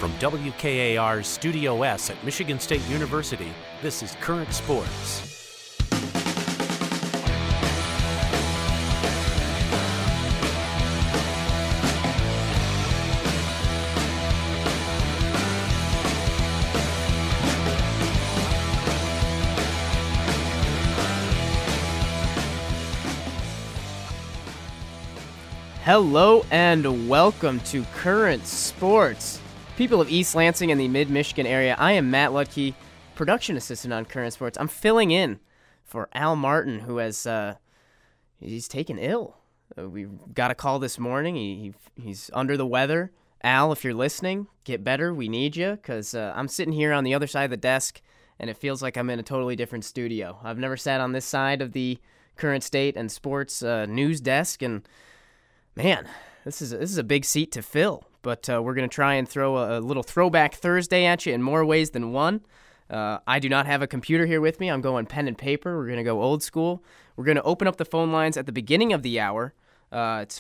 From WKAR's Studio S at Michigan State University, this is Current Sports. Hello and welcome to Current Sports. People of East Lansing and the mid-Michigan area, I am Matt Lutke, production assistant on Current Sports. I'm filling in for Al Martin, who has, he's taken ill. We got a call this morning. He's under the weather. Al, if you're listening, get better. We need you, because I'm sitting here on the other side of the desk, and it feels like I'm in a totally different studio. I've never sat on this side of the Current State and Sports news desk, and man, this is a big seat to fill, but we're going to try and throw a little Throwback Thursday at you in more ways than one. I do not have a computer here with me. I'm going pen and paper. We're going to go old school. We're going to open up the phone lines at the beginning of the hour. It's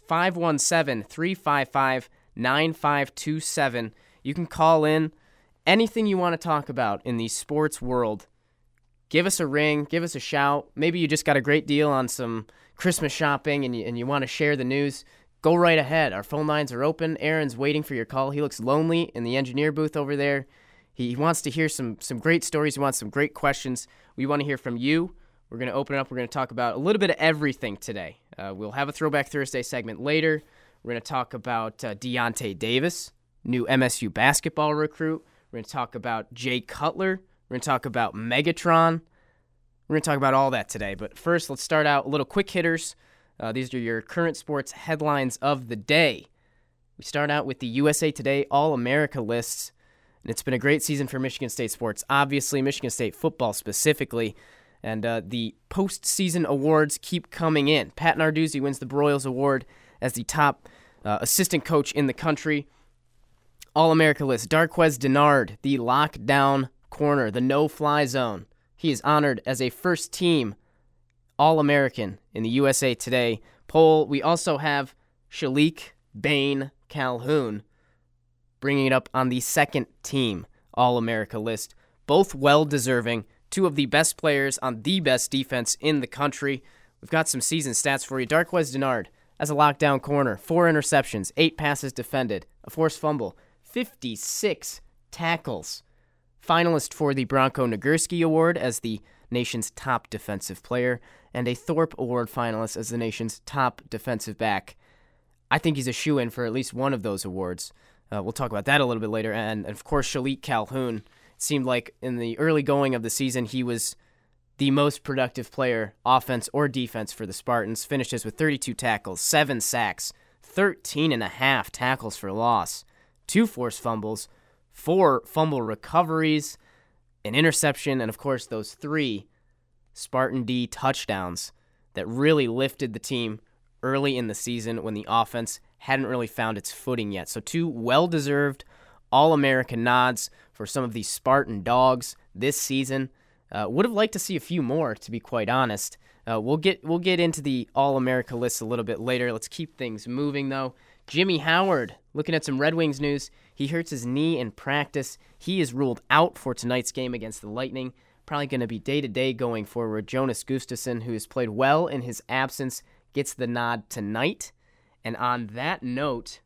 517-355-9527. You can call in anything you want to talk about in the sports world. Give us a ring. Give us a shout. Maybe you just got a great deal on some Christmas shopping and you want to share the news. Go right ahead. Our phone lines are open. Aaron's waiting for your call. He looks lonely in the engineer booth over there. He wants to hear some great stories. He wants some great questions. We want to hear from you. We're going to open it up. We're going to talk about a little bit of everything today. We'll have a Throwback Thursday segment later. We're going to talk about Deontay Davis, new MSU basketball recruit. We're going to talk about Jay Cutler. We're going to talk about Megatron. We're going to talk about all that today. But first, let's start out a little quick hitters. These are your current sports headlines of the day. We start out with the USA Today All-America lists, and it's been a great season for Michigan State sports. Obviously, Michigan State football specifically, and the postseason awards keep coming in. Pat Narduzzi wins the Broyles Award as the top assistant coach in the country. All-America list, Darqueze Dennard, the lockdown corner, the no-fly zone. He is honored as a first-team All-American in the USA Today poll. We also have Shalik Bain Calhoun bringing it up on the second-team All-America list. Both well-deserving, two of the best players on the best defense in the country. We've got some season stats for you. Darqueze Dennard as a lockdown corner, 4 interceptions, 8 passes defended, a forced fumble, 56 tackles. Finalist for the Bronco Nagurski Award as the nation's top defensive player, and a Thorpe Award finalist as the nation's top defensive back. I think he's a shoo-in for at least one of those awards. We'll talk about that a little bit later. And of course, Shalik Calhoun. It seemed like in the early going of the season, he was the most productive player, offense or defense, for the Spartans. Finishes with 32 tackles, 7 sacks, 13.5 tackles for loss, 2 forced fumbles, 4 fumble recoveries, an interception, and of course those 3 Spartan D touchdowns that really lifted the team early in the season when the offense hadn't really found its footing yet. So 2 well-deserved All-American nods for some of these Spartan dogs this season. Would have liked to see a few more, to be quite honest. We'll get into the All-America list a little bit later. Let's keep things moving, though. Jimmy Howard, looking at some Red Wings news. He hurts his knee in practice. He is ruled out for tonight's game against the Lightning. Probably going to be day-to-day going forward. Jonas Gustafsson, who has played well in his absence, gets the nod tonight. And on that note,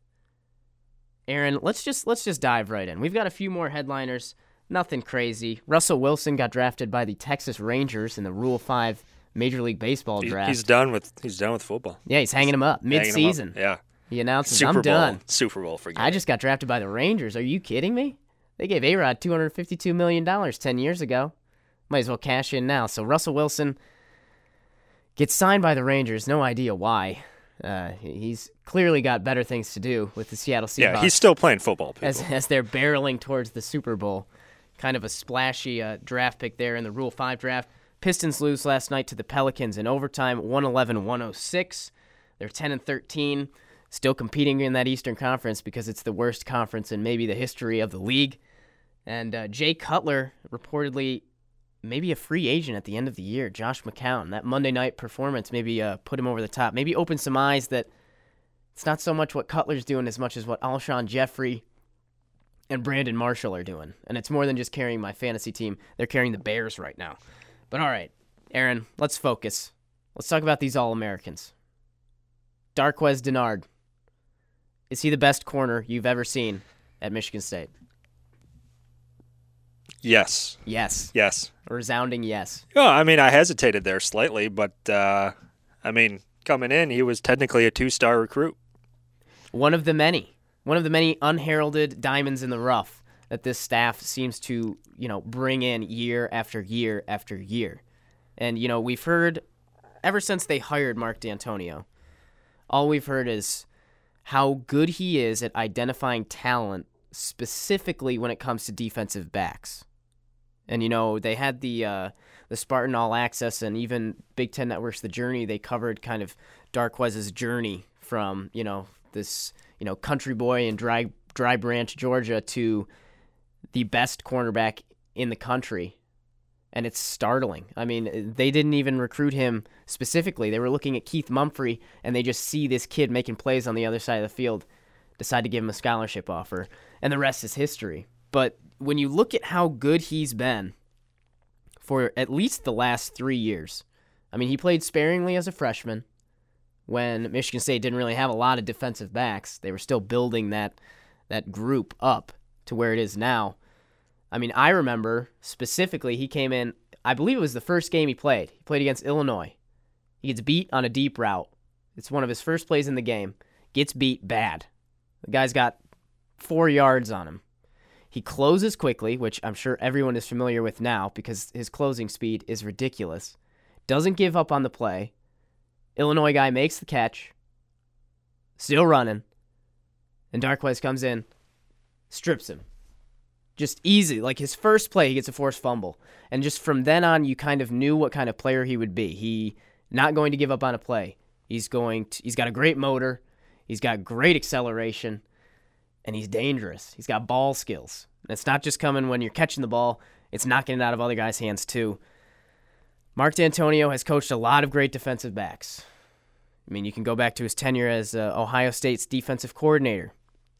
Aaron, let's just dive right in. We've got a few more headliners. Nothing crazy. Russell Wilson got drafted by the Texas Rangers in the Rule 5 Major League Baseball draft. He's done with football. Yeah, he's hanging him up mid-season. Yeah. He announces, I'm done. Super Bowl, forget it. I just got drafted by the Rangers. Are you kidding me? They gave A-Rod $252 million 10 years ago. Might as well cash in now. So Russell Wilson gets signed by the Rangers. No idea why. He's clearly got better things to do with the Seattle Seahawks. Yeah, he's still playing football, people. As they're barreling towards the Super Bowl. Kind of a splashy draft pick there in the Rule 5 draft. Pistons lose last night to the Pelicans in overtime, 111-106. They're 10-13. Still competing in that Eastern Conference because it's the worst conference in maybe the history of the league. And Jay Cutler reportedly maybe a free agent at the end of the year. Josh McCown, that Monday night performance maybe put him over the top. Maybe open some eyes that it's not so much what Cutler's doing as much as what Alshon Jeffrey and Brandon Marshall are doing. And it's more than just carrying my fantasy team. They're carrying the Bears right now. But all right, Aaron, let's focus. Let's talk about these All-Americans. Darqueze Dennard. Is he the best corner you've ever seen at Michigan State? Yes. Yes. Yes. A resounding yes. Oh, I mean, I hesitated there slightly, but, coming in, he was technically a 2-star recruit. One of the many unheralded diamonds in the rough that this staff seems to, bring in year after year after year. And, we've heard, ever since they hired Mark D'Antonio, all we've heard is how good he is at identifying talent, specifically when it comes to defensive backs. And, they had the Spartan All Access and even Big Ten Network's The Journey. They covered kind of Darqueze's journey from, this, country boy in Dry Branch, Georgia, to the best cornerback in the country. And it's startling. I mean, they didn't even recruit him specifically. They were looking at Keith Mumphrey, and they just see this kid making plays on the other side of the field, decide to give him a scholarship offer, and the rest is history. But when you look at how good he's been for at least the last 3 years, I mean, he played sparingly as a freshman when Michigan State didn't really have a lot of defensive backs. They were still building that group up to where it is now. I mean, I remember specifically he came in, I believe it was the first game he played. He played against Illinois. He gets beat on a deep route. It's one of his first plays in the game. Gets beat bad. The guy's got 4 yards on him. He closes quickly, which I'm sure everyone is familiar with now because his closing speed is ridiculous. Doesn't give up on the play. Illinois guy makes the catch. Still running. And Darqueze comes in, strips him. Just easy. Like his first play, he gets a forced fumble. And just from then on, you kind of knew what kind of player he would be. He not going to give up on a play. He's got a great motor. He's got great acceleration. And he's dangerous. He's got ball skills. And it's not just coming when you're catching the ball. It's knocking it out of other guys' hands too. Mark D'Antonio has coached a lot of great defensive backs. I mean, you can go back to his tenure as Ohio State's defensive coordinator.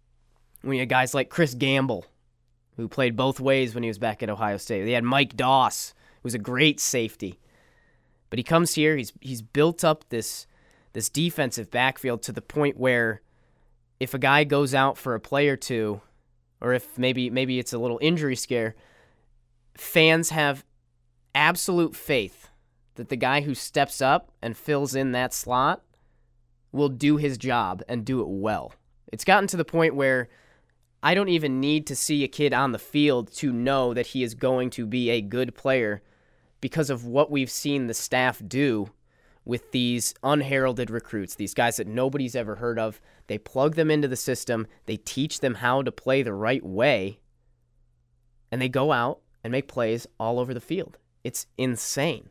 We had guys like Chris Gamble, who played both ways when he was back at Ohio State. They had Mike Doss, who was a great safety. But he comes here, he's built up this defensive backfield to the point where if a guy goes out for a play or two, or if maybe it's a little injury scare, fans have absolute faith that the guy who steps up and fills in that slot will do his job and do it well. It's gotten to the point where I don't even need to see a kid on the field to know that he is going to be a good player because of what we've seen the staff do with these unheralded recruits, these guys that nobody's ever heard of. They plug them into the system, they teach them how to play the right way, and they go out and make plays all over the field. It's insane.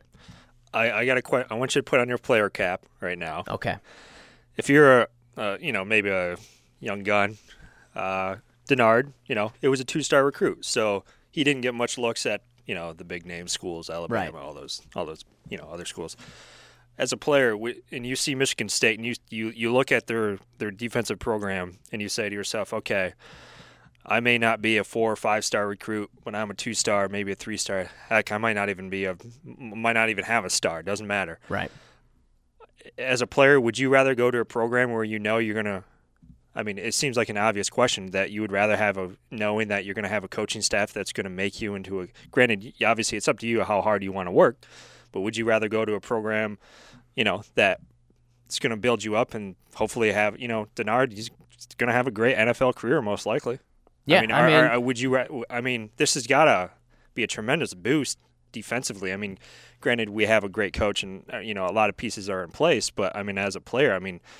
I got a question. I want you to put on your player cap right now. Okay. If you're maybe a young gun, Dennard, it was a 2-star recruit, so he didn't get much looks at the big name schools, Alabama, right. all those other schools. As a player, and you see Michigan State, and you look at their defensive program, and you say to yourself, okay, I may not be a 4 or 5-star recruit, but I'm a 2-star, maybe a 3-star. Heck, I might not even have a star. Doesn't matter. Right. As a player, would you rather go to a program where you're going to – I mean, it seems like an obvious question that you would rather have knowing that you're going to have a coaching staff that's going to make you into a – granted, obviously it's up to you how hard you want to work, but would you rather go to a program, that it's going to build you up and hopefully have – Dennard, he's going to have a great NFL career most likely. Yeah, would you – this has got to be a tremendous boost defensively. I mean, granted, we have a great coach and, a lot of pieces are in place, but, as a player,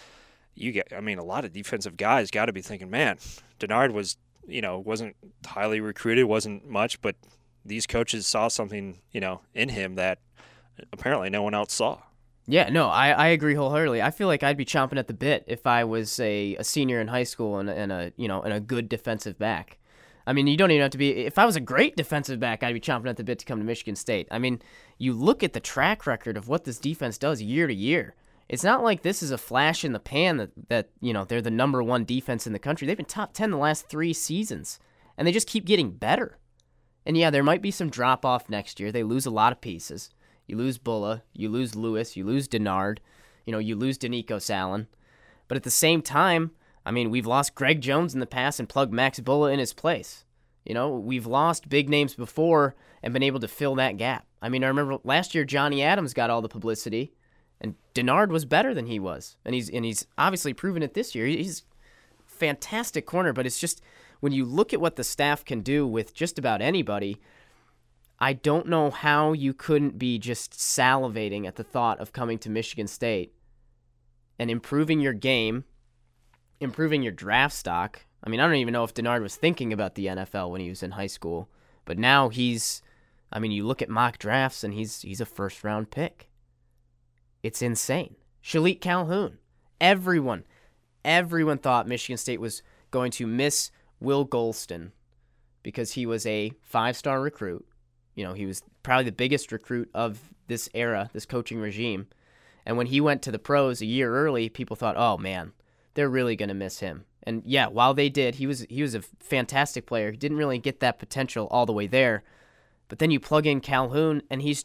a lot of defensive guys got to be thinking, man, Dennard was, wasn't highly recruited, wasn't much, but these coaches saw something, in him that apparently no one else saw. Yeah, no, I agree wholeheartedly. I feel like I'd be chomping at the bit if I was a senior in high school and a good defensive back. I mean, you don't even have to be. If I was a great defensive back, I'd be chomping at the bit to come to Michigan State. I mean, you look at the track record of what this defense does year to year. It's not like this is a flash in the pan that they're the number 1 defense in the country. They've been top 10 the last 3 seasons. and they just keep getting better. And yeah, there might be some drop-off next year. They lose a lot of pieces. You lose Bulla, you lose Lewis, you lose Denard, you lose Danico Sallin. But at the same time, I mean, we've lost Greg Jones in the past and plugged Max Bulla in his place. We've lost big names before and been able to fill that gap. I mean, I remember last year Johnny Adams got all the publicity, and Denard was better than he was. And he's obviously proven it this year. He's a fantastic corner, but it's just when you look at what the staff can do with just about anybody, I don't know how you couldn't be just salivating at the thought of coming to Michigan State and improving your game, improving your draft stock. I mean, I don't even know if Denard was thinking about the NFL when he was in high school, but now you look at mock drafts and he's a first-round pick. It's insane. Shalik Calhoun. Everyone thought Michigan State was going to miss Will Golston because he was a 5-star recruit. He was probably the biggest recruit of this era, this coaching regime. And when he went to the pros a year early, people thought, oh, man, they're really going to miss him. And yeah, while they did, he was a fantastic player. He didn't really get that potential all the way there. But then you plug in Calhoun, and he's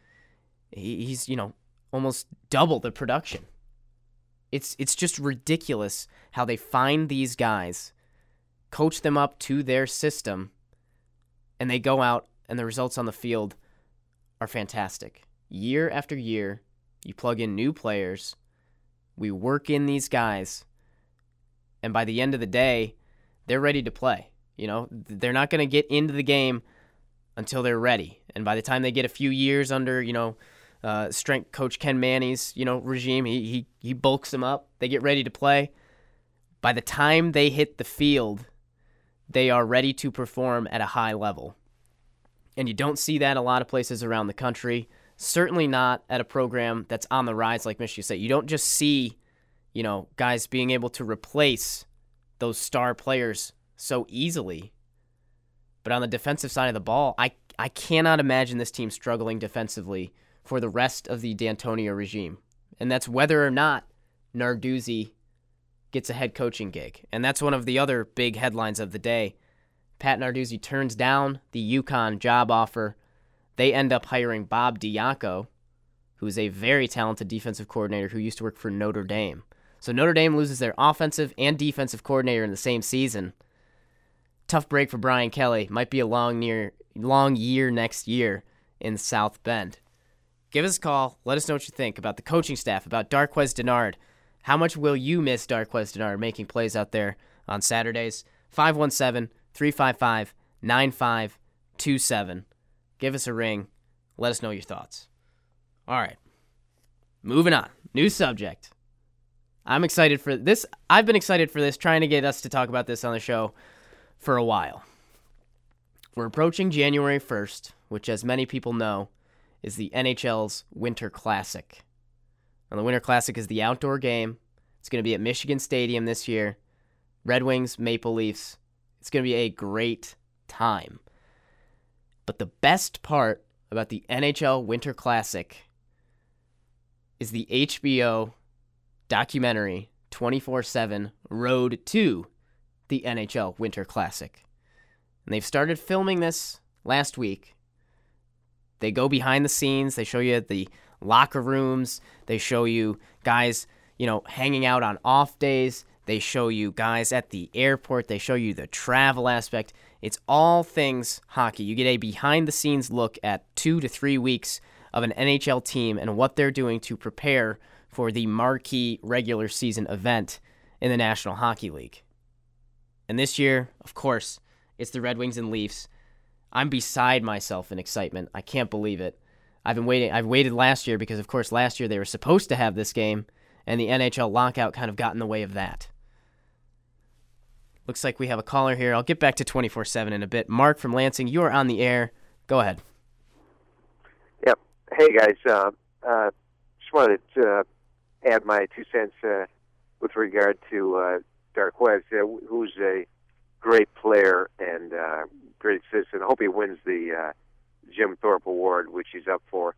almost double the production. It's just ridiculous how they find these guys, coach them up to their system, and they go out, and the results on the field are fantastic. Year after year, you plug in new players, we work in these guys, and by the end of the day, they're ready to play. They're not going to get into the game until they're ready. And by the time they get a few years under, strength coach Ken Manny's, regime, he bulks them up. They get ready to play. By the time they hit the field, they are ready to perform at a high level. And you don't see that a lot of places around the country. Certainly not at a program that's on the rise like Michigan State. You don't just see, guys being able to replace those star players so easily. But on the defensive side of the ball, I cannot imagine this team struggling defensively for the rest of the D'Antonio regime. And that's whether or not Narduzzi gets a head coaching gig. And that's one of the other big headlines of the day. Pat Narduzzi turns down the UConn job offer. They end up hiring Bob Diaco, who's a very talented defensive coordinator who used to work for Notre Dame. So Notre Dame loses their offensive and defensive coordinator in the same season. Tough break for Brian Kelly. Might be a long year next year in South Bend. Give us a call. Let us know what you think about the coaching staff, about Darqueze Dennard. How much will you miss Darqueze Dennard making plays out there on Saturdays? 517-355-9527. Give us a ring. Let us know your thoughts. All right. Moving on. New subject. I'm excited for this. I've been excited for this, trying to get us to talk about this on the show for a while. We're approaching January 1st, which, as many people know, is the NHL's Winter Classic. And the Winter Classic is the outdoor game. It's going to be at Michigan Stadium this year. Red Wings, Maple Leafs. It's going to be a great time. But the best part about the NHL Winter Classic is the HBO documentary 24/7 Road to the NHL Winter Classic. And they've started filming this last week. They go behind the scenes. They show you the locker rooms. They show you guys, hanging out on off days. They show you guys at the airport. They show you the travel aspect. It's all things hockey. You get a behind-the-scenes look at 2 to 3 weeks of an NHL team and what they're doing to prepare for the marquee regular season event in the National Hockey League. And this year, of course, it's the Red Wings and Leafs. I'm beside myself in excitement. I can't believe it. I've waited last year because, of course, last year they were supposed to have this game, and the NHL lockout kind of got in the way of that. Looks like we have a caller here. I'll get back to 24/7 in a bit. Mark from Lansing, you are on the air. Go ahead. Yep. Hey, guys. Just wanted to add my 2 cents with regard to Darqueze, who's a great player and great citizen. I hope he wins the Jim Thorpe Award, which he's up for,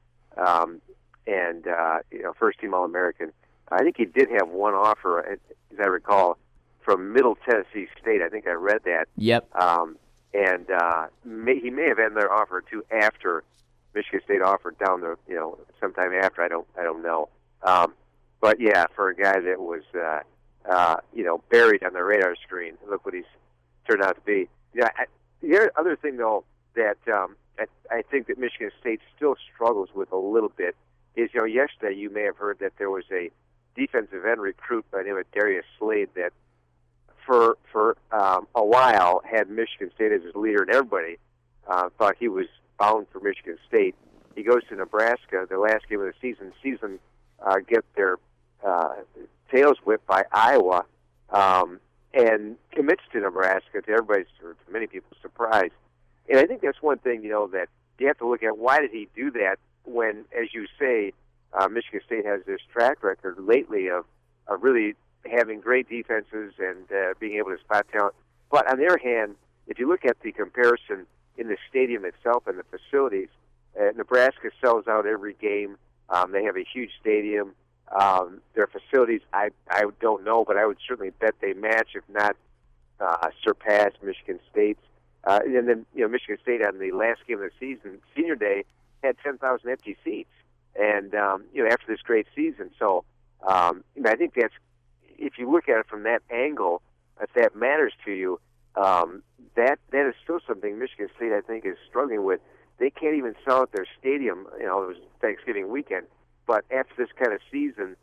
and first-team All-American. I think he did have one offer, as I recall, from Middle Tennessee State. I think I read that. Yep. and he may have had another offer or two after Michigan State offered down the sometime after. I don't know. But yeah, for a guy that was buried on the radar screen, look what he's turned out to be. Yeah, the other thing though that I think that Michigan State still struggles with a little bit is, yesterday you may have heard that there was a defensive end recruit by the name of Darius Slade that for a while had Michigan State as his leader, and everybody thought he was bound for Michigan State. He goes to Nebraska, the last game of the season. Get their tails whipped by Iowa, and commits to Nebraska, to everybody's, or to many people's surprise. And I think that's one thing, that you have to look at. Why did he do that when, as you say, Michigan State has this track record lately of really having great defenses and being able to spot talent? But on the other hand, if you look at the comparison in the stadium itself and the facilities, Nebraska sells out every game. They have a huge stadium. Their facilities, I don't know, but I would certainly bet they match, if not surpass, Michigan State's. And then, Michigan State on the last game of the season, Senior Day, had 10,000 empty seats. And, after this great season. So, I think that's, if you look at it from that angle, if that matters to you, that is still something Michigan State, I think, is struggling with. They can't even sell out their stadium. It was Thanksgiving weekend. But after this kind of season,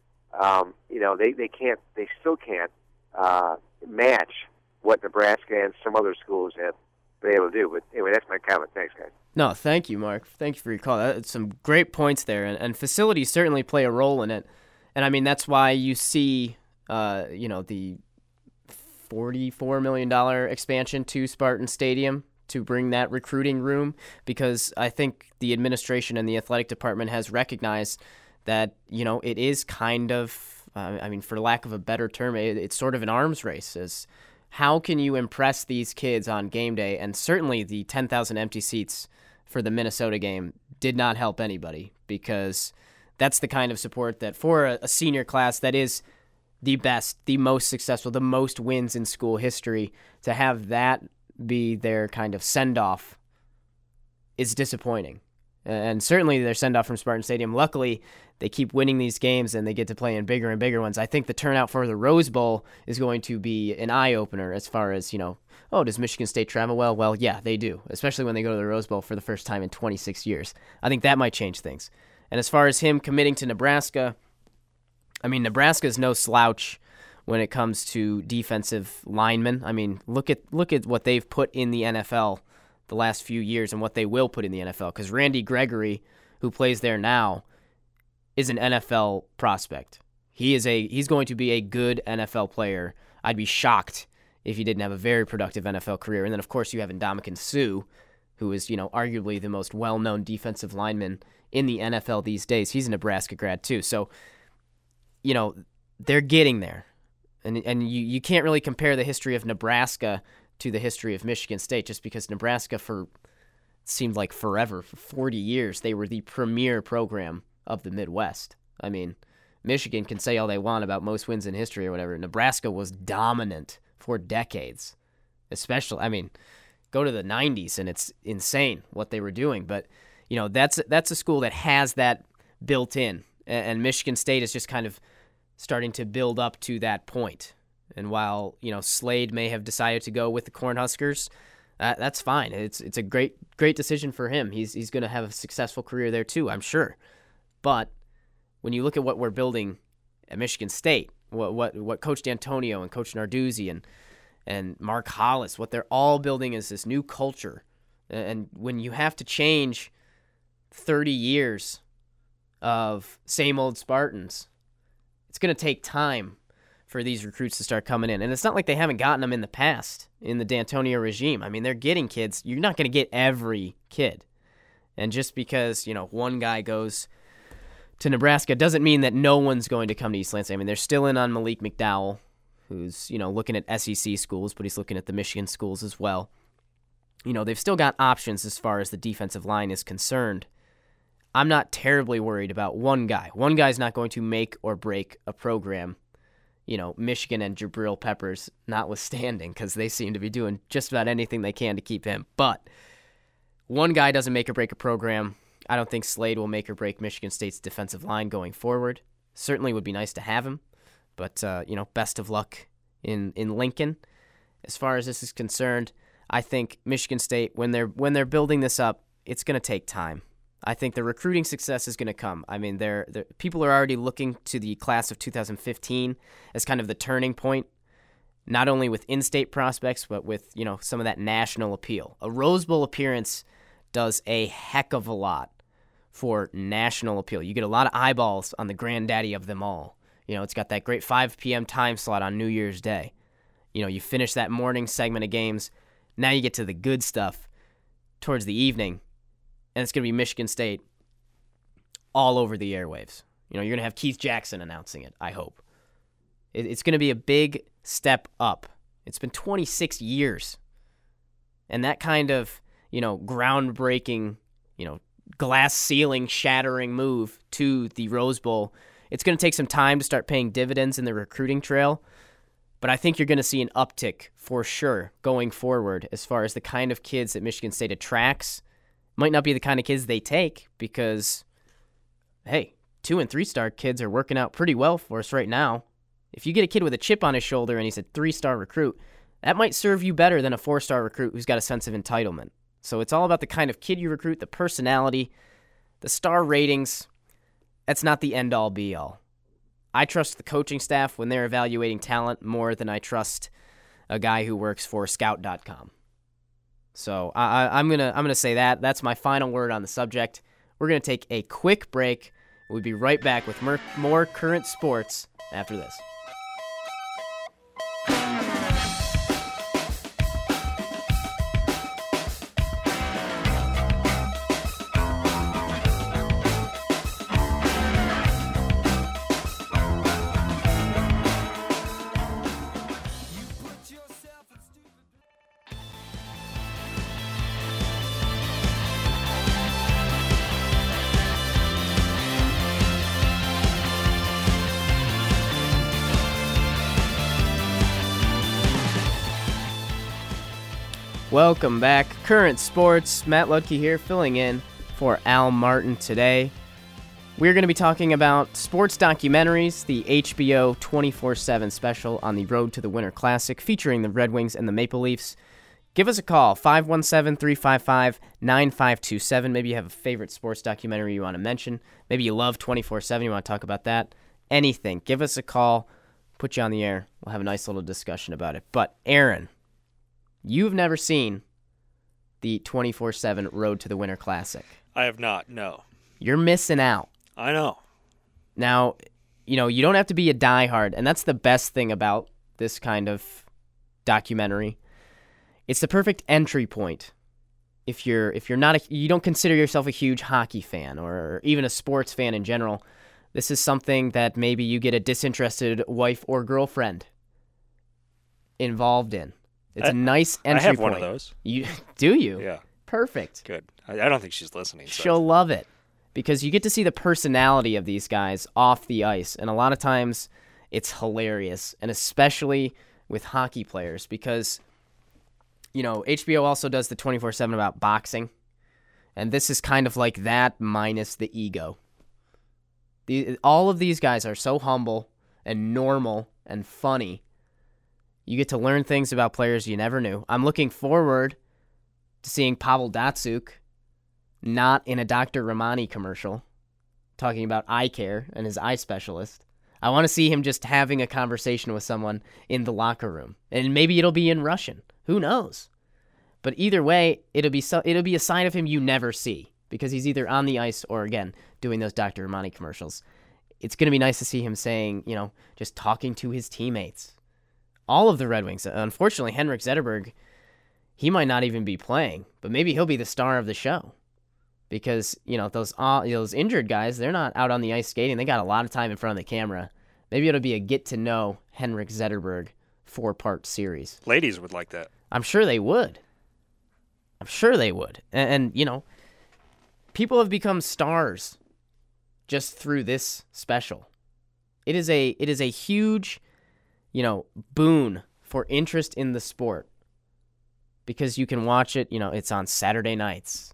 they still can't match what Nebraska and some other schools have been able to do. But anyway, that's my comment. Thanks, guys. No, thank you, Mark. Thank you for your call. That's some great points there, and facilities certainly play a role in it. And I mean, that's why you see, the $44 million expansion to Spartan Stadium to bring that recruiting room, because I think the administration and the athletic department has recognized that, it is kind of, for lack of a better term, it's sort of an arms race. As how can you impress these kids on game day? And certainly the 10,000 empty seats for the Minnesota game did not help anybody, because that's the kind of support that for a senior class that is the best, the most successful, the most wins in school history, to have that be their kind of send-off is disappointing. And certainly their send-off from Spartan Stadium, luckily they keep winning these games and they get to play in bigger and bigger ones. I think the turnout for the Rose Bowl is going to be an eye-opener as far as, does Michigan State travel well? Well, yeah, they do, especially when they go to the Rose Bowl for the first time in 26 years. I think that might change things. And as far as him committing to Nebraska, Nebraska is no slouch when it comes to defensive linemen. Look at what they've put in the NFL the last few years and what they will put in the NFL, because Randy Gregory, who plays there now, is an NFL prospect. He's going to be a good NFL player. I'd be shocked if he didn't have a very productive NFL career. And then, of course, you have Ndamukong Suh, who is, arguably the most well-known defensive lineman in the NFL these days. He's a Nebraska grad, too. So, they're getting there. And you can't really compare the history of Nebraska to the history of Michigan State, just because Nebraska, seemed like forever, for 40 years, they were the premier program of the Midwest. Michigan can say all they want about most wins in history or whatever. Nebraska was dominant for decades, especially, go to the 90s and it's insane what they were doing. But, that's a school that has that built in, and Michigan State is just kind of starting to build up to that point. And while, Slade may have decided to go with the Cornhuskers, that's fine. It's a great decision for him. He's going to have a successful career there too, I'm sure. But when you look at what we're building at Michigan State, what Coach D'Antonio and Coach Narduzzi and Mark Hollis, what they're all building is this new culture. And when you have to change 30 years of same old Spartans, it's going to take time for these recruits to start coming in. And it's not like they haven't gotten them in the past in the D'Antonio regime. They're getting kids. You're not going to get every kid. And just because, one guy goes to Nebraska doesn't mean that no one's going to come to East Lansing. They're still in on Malik McDowell, who's, looking at SEC schools, but he's looking at the Michigan schools as well. They've still got options as far as the defensive line is concerned. I'm not terribly worried about one guy. One guy's not going to make or break a program. Michigan and Jabril Peppers notwithstanding, because they seem to be doing just about anything they can to keep him. But one guy doesn't make or break a program. I don't think Slade will make or break Michigan State's defensive line going forward. Certainly would be nice to have him, but best of luck in Lincoln. As far as this is concerned, I think Michigan State, when they're building this up, it's going to take time. I think the recruiting success is going to come. I mean, people are already looking to the class of 2015 as kind of the turning point, not only with in-state prospects, but with some of that national appeal. A Rose Bowl appearance does a heck of a lot for national appeal. You get a lot of eyeballs on the granddaddy of them all. It's got that great 5 p.m. time slot on New Year's Day. You finish that morning segment of games. Now you get to the good stuff towards the evening, and it's going to be Michigan State all over the airwaves. You're going to have Keith Jackson announcing it, I hope. It's going to be a big step up. It's been 26 years. And that kind of, groundbreaking, glass ceiling shattering move to the Rose Bowl, it's going to take some time to start paying dividends in the recruiting trail. But I think you're going to see an uptick for sure going forward as far as the kind of kids that Michigan State attracts. Might not be the kind of kids they take because, hey, 2- and 3-star kids are working out pretty well for us right now. If you get a kid with a chip on his shoulder and he's a 3-star recruit, that might serve you better than a 4-star recruit who's got a sense of entitlement. So it's all about the kind of kid you recruit, the personality, the star ratings. That's not the end-all, be-all. I trust the coaching staff when they're evaluating talent more than I trust a guy who works for Scout.com. So I'm gonna say that. That's my final word on the subject. We're gonna take a quick break. We'll be right back with more current sports after this. Welcome back. Current Sports. Matt Ludke here, filling in for Al Martin today. We're going to be talking about sports documentaries, the HBO 24/7 special on the Road to the Winter Classic featuring the Red Wings and the Maple Leafs. Give us a call, 517-355-9527. Maybe you have a favorite sports documentary you want to mention. Maybe you love 24/7, you want to talk about that. Anything. Give us a call. Put you on the air. We'll have a nice little discussion about it. But, Aaron, you've never seen the 24/7 Road to the Winter Classic. I have not, no. You're missing out. I know. Now, you don't have to be a diehard, and that's the best thing about this kind of documentary. It's the perfect entry point. If you're not you don't consider yourself a huge hockey fan or even a sports fan in general, this is something that maybe you get a disinterested wife or girlfriend involved in. It's a nice entry point. I have one of those. Do you? Yeah. Perfect. Good. I don't think she's listening. So. She'll love it because you get to see the personality of these guys off the ice, and a lot of times it's hilarious, and especially with hockey players because, HBO also does the 24/7 about boxing, and this is kind of like that minus the ego. All of these guys are so humble and normal and funny. You get to learn things about players you never knew. I'm looking forward to seeing Pavel Datsyuk not in a Dr. Romani commercial talking about eye care and his eye specialist. I want to see him just having a conversation with someone in the locker room. And maybe it'll be in Russian. Who knows? But either way, it'll be a side of him you never see because he's either on the ice or, again, doing those Dr. Romani commercials. It's going to be nice to see him saying, just talking to his teammates. All of the Red Wings. Unfortunately, Henrik Zetterberg, he might not even be playing, but maybe he'll be the star of the show because, those injured guys, they're not out on the ice skating. They got a lot of time in front of the camera. Maybe it'll be a get-to-know Henrik Zetterberg 4-part series. Ladies would like that. I'm sure they would. And people have become stars just through this special. It is a huge boon for interest in the sport, because you can watch it, it's on Saturday nights.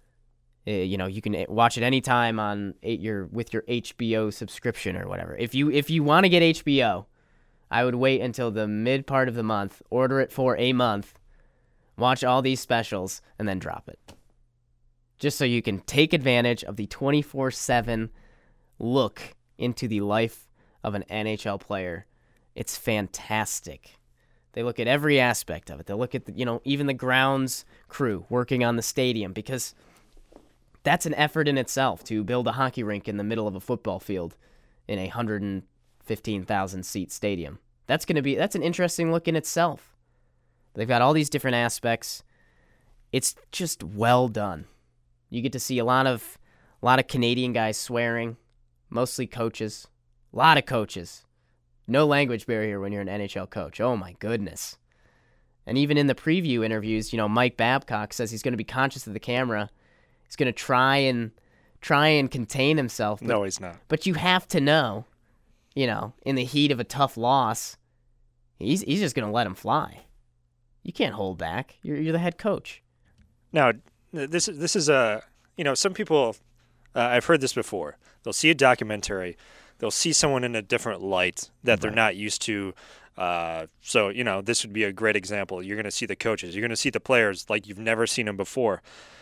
You can watch it anytime with your HBO subscription or whatever. If you want to get HBO, I would wait until the mid part of the month, order it for a month, watch all these specials, and then drop it. Just so you can take advantage of the 24/7 look into the life of an NHL player. It's fantastic. They look at every aspect of it. They look at even the grounds crew working on the stadium, because that's an effort in itself to build a hockey rink in the middle of a football field in a 115,000 seat stadium. That's an interesting look in itself. They've got all these different aspects. It's just well done. You get to see a lot of Canadian guys swearing, mostly coaches. A lot of coaches. No language barrier when you're an NHL coach. Oh my goodness. And even in the preview interviews, Mike Babcock says he's going to be conscious of the camera. He's going to try and contain himself. No, he's not. But you have to know, in the heat of a tough loss, he's just going to let him fly. You can't hold back. You're the head coach. Now, this is some people, I've heard this before. They'll see a documentary. They'll see someone in a different light that they're not used to. So, this would be a great example. You're going to see the coaches. You're going to see the players like you've never seen them before.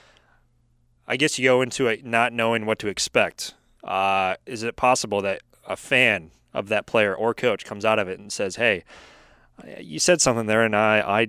I guess you go into it not knowing what to expect. Is it possible that a fan of that player or coach comes out of it and says, "Hey, you said something there, and I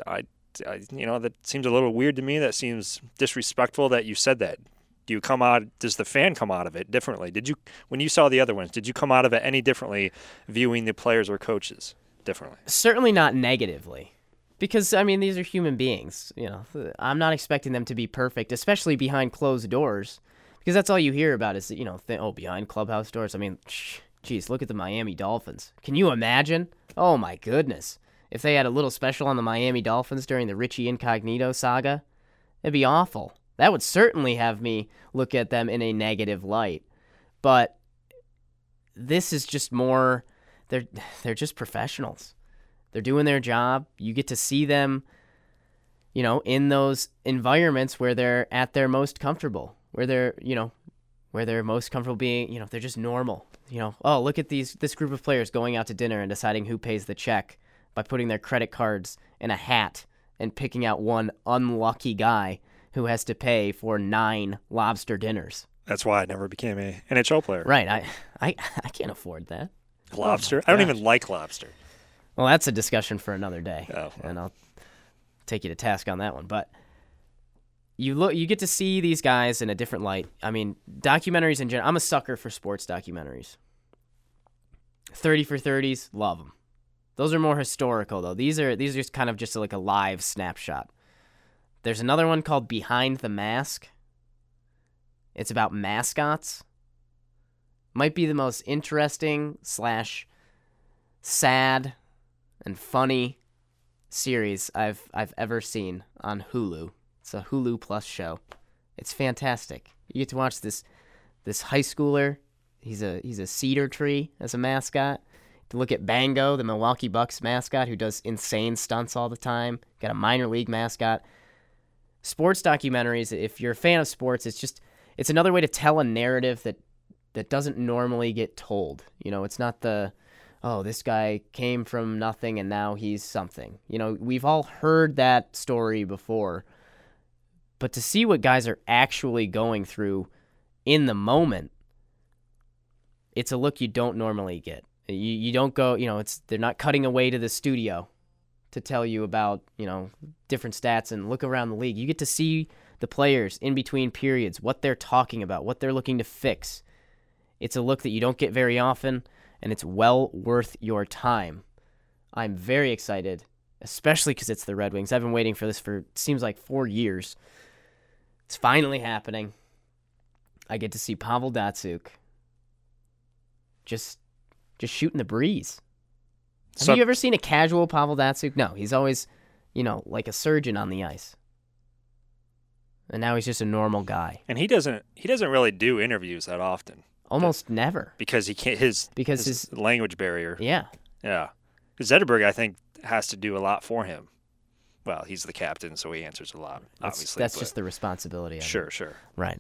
that seems a little weird to me. That seems disrespectful that you said that." Does the fan come out of it differently? When you saw the other ones, did you come out of it any differently, viewing the players or coaches differently? Certainly not negatively. Because, these are human beings. I'm not expecting them to be perfect, especially behind closed doors, because that's all you hear about is, behind clubhouse doors. Geez, look at the Miami Dolphins. Can you imagine? Oh, my goodness. If they had a little special on the Miami Dolphins during the Richie Incognito saga, it'd be awful. That would certainly have me look at them in a negative light. But this is just more, they're just professionals. They're doing their job. You get to see them, in those environments where they're at their most comfortable, where they're most comfortable being, they're just normal. Oh, look at this group of players going out to dinner and deciding who pays the check by putting their credit cards in a hat and picking out one unlucky guy who has to pay for 9 lobster dinners. That's why I never became a NHL player. Right. I can't afford that. Lobster? I don't even like lobster. Well, that's a discussion for another day, and I'll take you to task on that one. But you get to see these guys in a different light. Documentaries in general. I'm a sucker for sports documentaries. 30 for 30s, love them. Those are more historical, though. These are just kind of just like a live snapshot. There's another one called Behind the Mask. It's about mascots. Might be the most interesting / sad and funny series I've ever seen on Hulu. It's a Hulu Plus show. It's fantastic. You get to watch this high schooler. He's a cedar tree as a mascot. To look at Bango, the Milwaukee Bucks mascot, who does insane stunts all the time. Got a minor league mascot. Sports documentaries, if you're a fan of sports, it's another way to tell a narrative that doesn't normally get told. It's not this guy came from nothing and now he's something. We've all heard that story before. But to see what guys are actually going through in the moment, it's a look you don't normally get. You don't go, they're not cutting away to the studio to tell you about, different stats and look around the league. You get to see the players in between periods, what they're talking about, what they're looking to fix. It's a look that you don't get very often, and it's well worth your time. I'm very excited, especially because it's the Red Wings. I've been waiting for this for, it seems like 4 years. It's finally happening. I get to see Pavel Datsyuk just shooting the breeze. Have you ever seen a casual Pavel Datsyuk? No, he's always, like a surgeon on the ice. And now he's just a normal guy. And he doesn't really do interviews that often. Almost never. Because he can't his language barrier. Yeah. Yeah. Zetterberg, I think, has to do a lot for him. Well, he's the captain, so he answers a lot, obviously. That's just the responsibility of it. Sure. Right.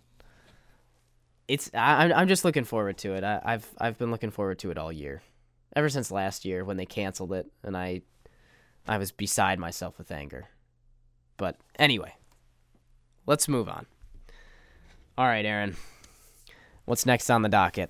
I'm just looking forward to it. I've been looking forward to it all year, ever since last year when they canceled it, and I was beside myself with anger. But anyway, let's move on. All right, Aaron, what's next on the docket?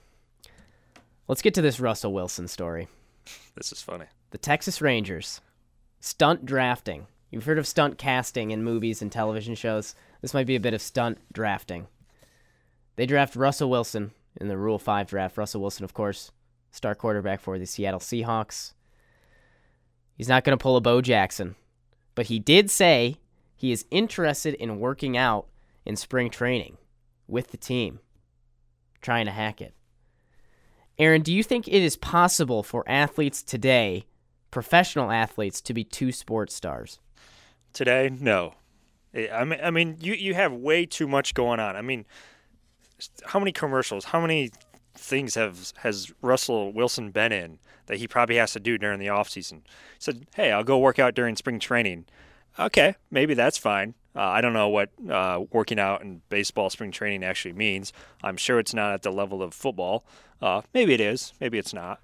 Let's get to this Russell Wilson story. This is funny. The Texas Rangers, stunt drafting. You've heard of stunt casting in movies and television shows. This might be a bit of stunt drafting. They draft Russell Wilson in the Rule 5 draft. Russell Wilson, of course, star quarterback for the Seattle Seahawks. He's not going to pull a Bo Jackson, but he did say he is interested in working out in spring training with the team, trying to hack it. Aaron, do you think it is possible for athletes today, professional athletes, to be two sports stars? Today, no. I mean, you have way too much going on. I mean, how many commercials, how many things has Russell Wilson been in that he probably has to do during the offseason? He said, hey, I'll go work out during spring training. Okay, maybe that's fine. I don't know what working out in baseball spring training actually means. I'm sure it's not at the level of football. Maybe it is. Maybe it's not.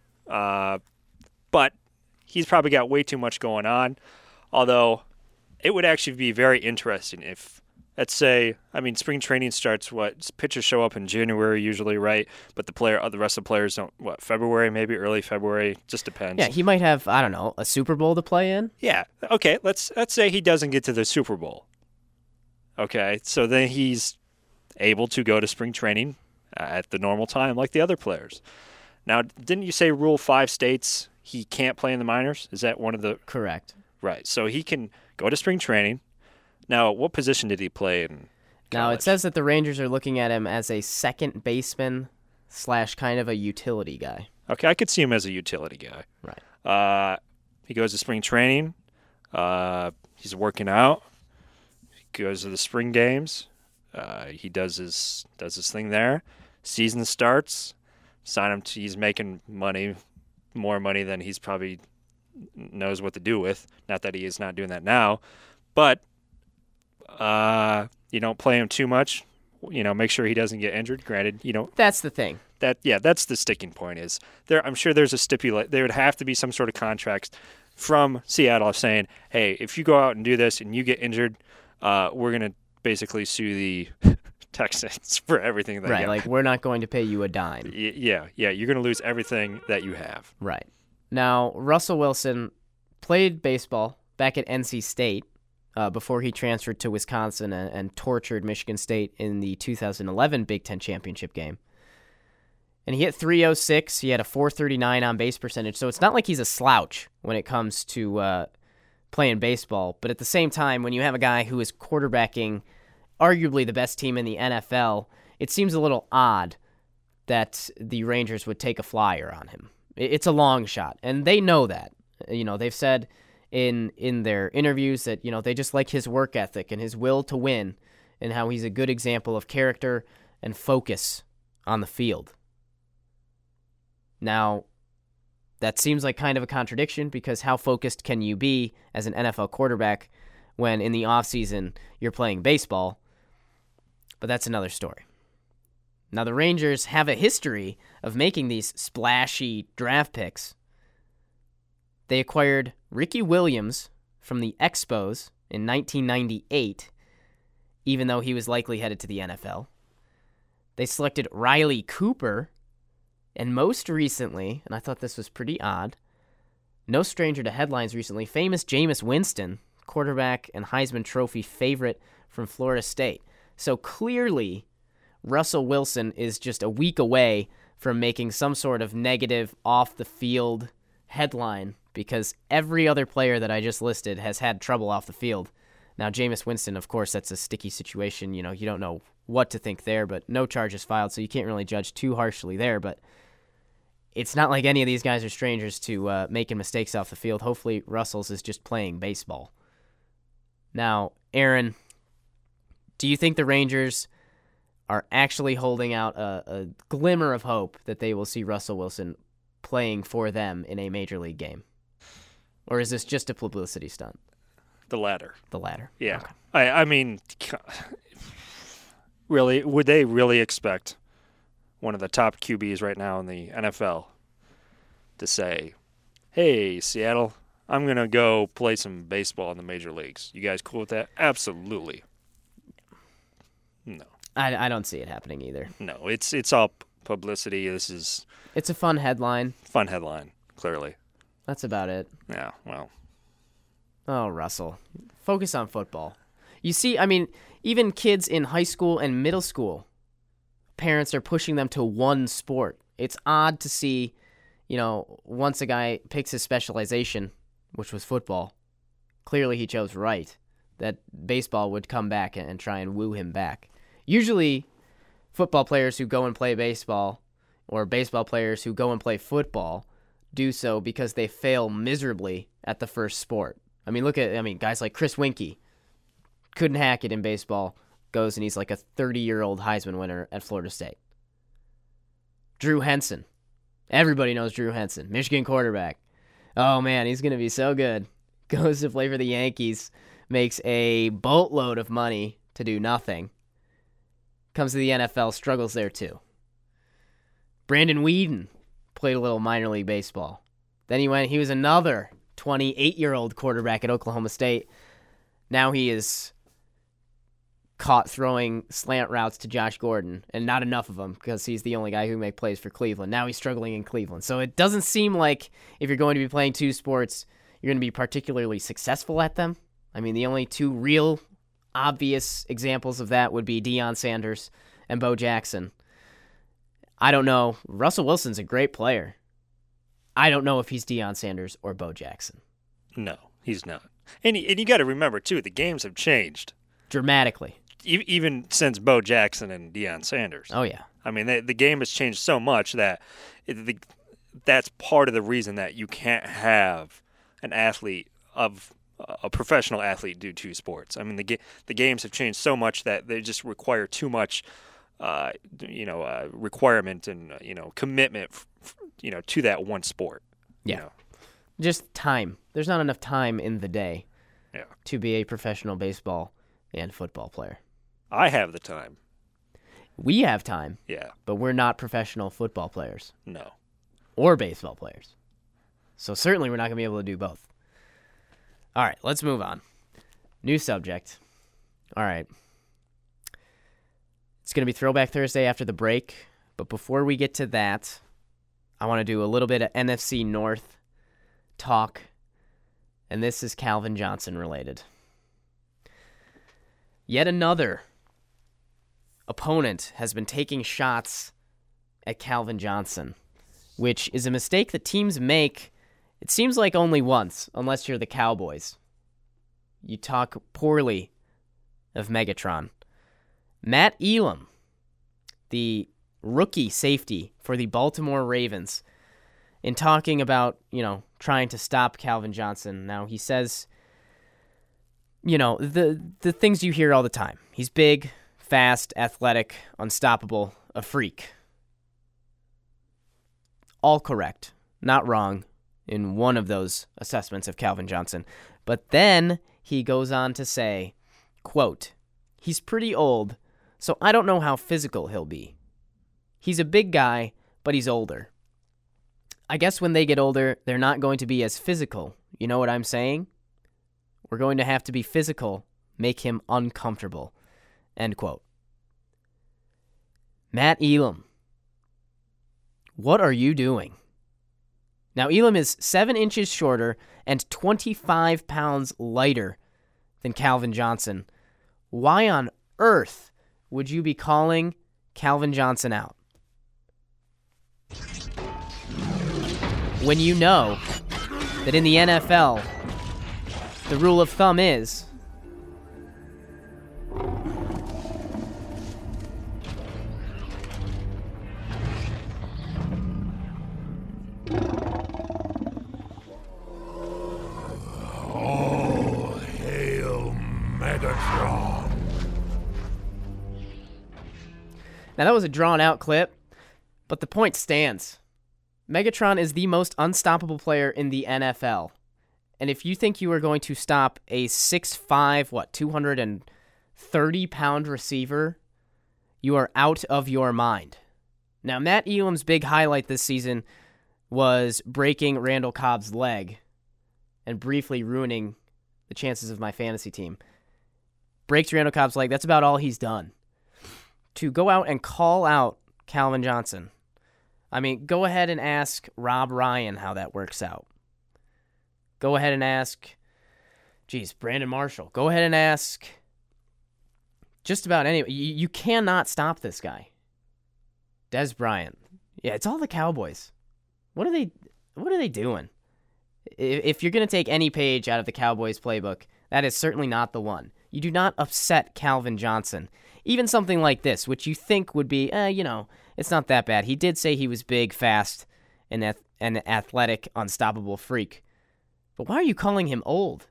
But he's probably got way too much going on. Although it would actually be very interesting if, let's say, I mean, spring training starts, pitchers show up in January usually, right? But the rest of the players don't, February, maybe early February, just depends. Yeah, he might have, I don't know, a Super Bowl to play in. Yeah, okay, let's say he doesn't get to the Super Bowl. Okay, so then he's able to go to spring training at the normal time like the other players. Now, didn't you say Rule 5 states he can't play in the minors? Is that one of the... Correct. Right, so he can go to spring training. Now, what position did he play in college? Now, it says that the Rangers are looking at him as a second baseman / kind of a utility guy. Okay, I could see him as a utility guy. Right. He goes to spring training. He's working out. He goes to the spring games. He does his thing there. Season starts. Sign him to, he's making money, more money than he's probably knows what to do with. Not that he is not doing that now, but you don't play him too much. Make sure he doesn't get injured. Granted, That's the thing. That's the sticking point. Is there? I'm sure there's a stipulate. There would have to be some sort of contract from Seattle saying, "Hey, if you go out and do this and you get injured, we're gonna basically sue the Texans for everything that." Right, you like we're not going to pay you a dime. Yeah, you're gonna lose everything that you have. Right. Now, Russell Wilson played baseball back at NC State before he transferred to Wisconsin and tortured Michigan State in the 2011 Big Ten Championship game. And he hit .306. He had a .439 on-base percentage, so it's not like he's a slouch when it comes to playing baseball. But at the same time, when you have a guy who is quarterbacking arguably the best team in the NFL, it seems a little odd that the Rangers would take a flyer on him. It's a long shot, and they know that. They've said in their interviews that, they just like his work ethic and his will to win and how he's a good example of character and focus on the field. Now, that seems like kind of a contradiction because how focused can you be as an NFL quarterback when in the offseason you're playing baseball? But that's another story. Now, the Rangers have a history of making these splashy draft picks. They acquired Ricky Williams from the Expos in 1998, even though he was likely headed to the NFL. They selected Riley Cooper, and most recently, and I thought this was pretty odd, no stranger to headlines recently, famous Jameis Winston, quarterback and Heisman Trophy favorite from Florida State. So clearly, Russell Wilson is just a week away from making some sort of negative off-the-field headline because every other player that I just listed has had trouble off the field. Now, Jameis Winston, of course, that's a sticky situation. You don't know what to think there, but no charges filed, so you can't really judge too harshly there. But it's not like any of these guys are strangers to making mistakes off the field. Hopefully, Russell's is just playing baseball. Now, Aaron, do you think the Rangers are actually holding out a glimmer of hope that they will see Russell Wilson playing for them in a major league game? Or is this just a publicity stunt? The latter. The latter. Yeah. Okay. I mean, really, would they really expect one of the top QBs right now in the NFL to say, hey, Seattle, I'm going to go play some baseball in the major leagues. You guys cool with that? Absolutely. No. I don't see it happening either. No, it's all publicity. It's a fun headline. Fun headline, clearly. That's about it. Yeah, well. Oh, Russell. Focus on football. You see, I mean, even kids in high school and middle school, parents are pushing them to one sport. It's odd to see, once a guy picks his specialization, which was football, clearly he chose right, that baseball would come back and try and woo him back. Usually, football players who go and play baseball or baseball players who go and play football do so because they fail miserably at the first sport. I mean, guys like Chris Winkie couldn't hack it in baseball, goes and he's like a 30-year-old Heisman winner at Florida State. Drew Henson. Everybody knows Drew Henson, Michigan quarterback. Oh, man, he's going to be so good. Goes to play for the Yankees, makes a boatload of money to do nothing. Comes to the NFL, struggles there too. Brandon Weeden played a little minor league baseball. Then he was another 28-year-old quarterback at Oklahoma State. Now he is caught throwing slant routes to Josh Gordon, and not enough of them because he's the only guy who makes plays for Cleveland. Now he's struggling in Cleveland. So it doesn't seem like if you're going to be playing two sports, you're going to be particularly successful at them. I mean, the only two real obvious examples of that would be Deion Sanders and Bo Jackson. I don't know. Russell Wilson's a great player. I don't know if he's Deion Sanders or Bo Jackson. No, he's not. And you got to remember, too, the games have changed. Dramatically. Even since Bo Jackson and Deion Sanders. Oh, yeah. I mean, the game has changed so much that that's part of the reason that you can't have a professional athlete do two sports. I mean, the games have changed so much that they just require too much, requirement and commitment, to that one sport. Yeah, just time. There's not enough time in the day. Yeah. To be a professional baseball and football player. I have the time. We have time. Yeah. But we're not professional football players. No. Or baseball players. So certainly we're not going to be able to do both. All right, let's move on. New subject. All right. It's going to be Throwback Thursday after the break. But before we get to that, I want to do a little bit of NFC North talk. And this is Calvin Johnson related. Yet another opponent has been taking shots at Calvin Johnson, which is a mistake that teams make, it seems like only once, unless you're the Cowboys. You talk poorly of Megatron. Matt Elam, the rookie safety for the Baltimore Ravens, in talking about, trying to stop Calvin Johnson. Now, he says, the things you hear all the time. He's big, fast, athletic, unstoppable, a freak. All correct. Not wrong in one of those assessments of Calvin Johnson. But then he goes on to say, quote, he's pretty old, so I don't know how physical he'll be. He's a big guy, but he's older. I guess when they get older, they're not going to be as physical. You know what I'm saying? We're going to have to be physical, make him uncomfortable. End quote. Matt Elam, what are you doing? Now, Elam is 7 inches shorter and 25 pounds lighter than Calvin Johnson. Why on earth would you be calling Calvin Johnson out? When you know that in the NFL, the rule of thumb is all hail Megatron. Now, that was a drawn-out clip, but the point stands. Megatron is the most unstoppable player in the NFL. And if you think you are going to stop a 6'5", 230-pound receiver, you are out of your mind. Now, Matt Elam's big highlight this season was breaking Randall Cobb's leg and briefly ruining the chances of my fantasy team. Breaks Randall Cobb's leg. That's about all he's done. To go out and call out Calvin Johnson, I mean, go ahead and ask Rob Ryan how that works out. Go ahead and ask, Brandon Marshall. Go ahead and ask just about anyone. You cannot stop this guy. Dez Bryant. Yeah, it's all the Cowboys. What are they doing? If you're going to take any page out of the Cowboys playbook, that is certainly not the one. You do not upset Calvin Johnson. Even something like this, which you think would be, it's not that bad. He did say he was big, fast, and an athletic, unstoppable freak. But why are you calling him old?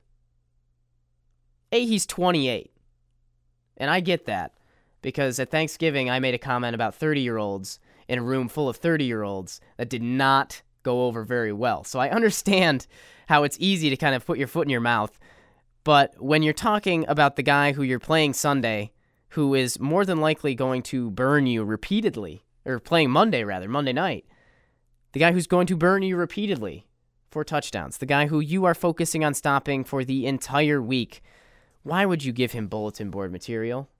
He's 28. And I get that, because at Thanksgiving I made a comment about 30-year-olds in a room full of 30-year-olds that did not go over very well. So I understand how it's easy to kind of put your foot in your mouth. But when you're talking about the guy who you're playing Sunday, who is more than likely going to burn you repeatedly, or playing Monday night, the guy who's going to burn you repeatedly for touchdowns, the guy who you are focusing on stopping for the entire week, why would you give him bulletin board material?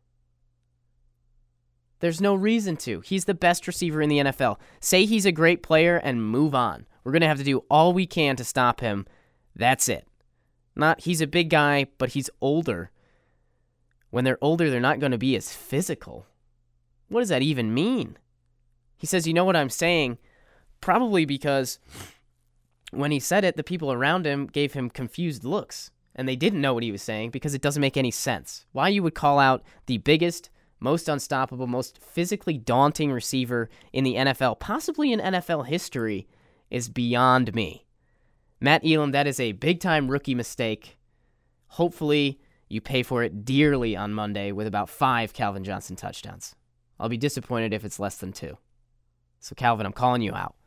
There's no reason to. He's the best receiver in the NFL. Say he's a great player and move on. We're going to have to do all we can to stop him. That's it. Not he's a big guy, but he's older. When they're older, they're not going to be as physical. What does that even mean? He says, you know what I'm saying? Probably because when he said it, the people around him gave him confused looks, and they didn't know what he was saying because it doesn't make any sense. Why you would call out the biggest, most unstoppable, most physically daunting receiver in the NFL, possibly in NFL history, is beyond me. Matt Elam, that is a big-time rookie mistake. Hopefully, you pay for it dearly on Monday with about 5 Calvin Johnson touchdowns. I'll be disappointed if it's less than 2. So, Calvin, I'm calling you out.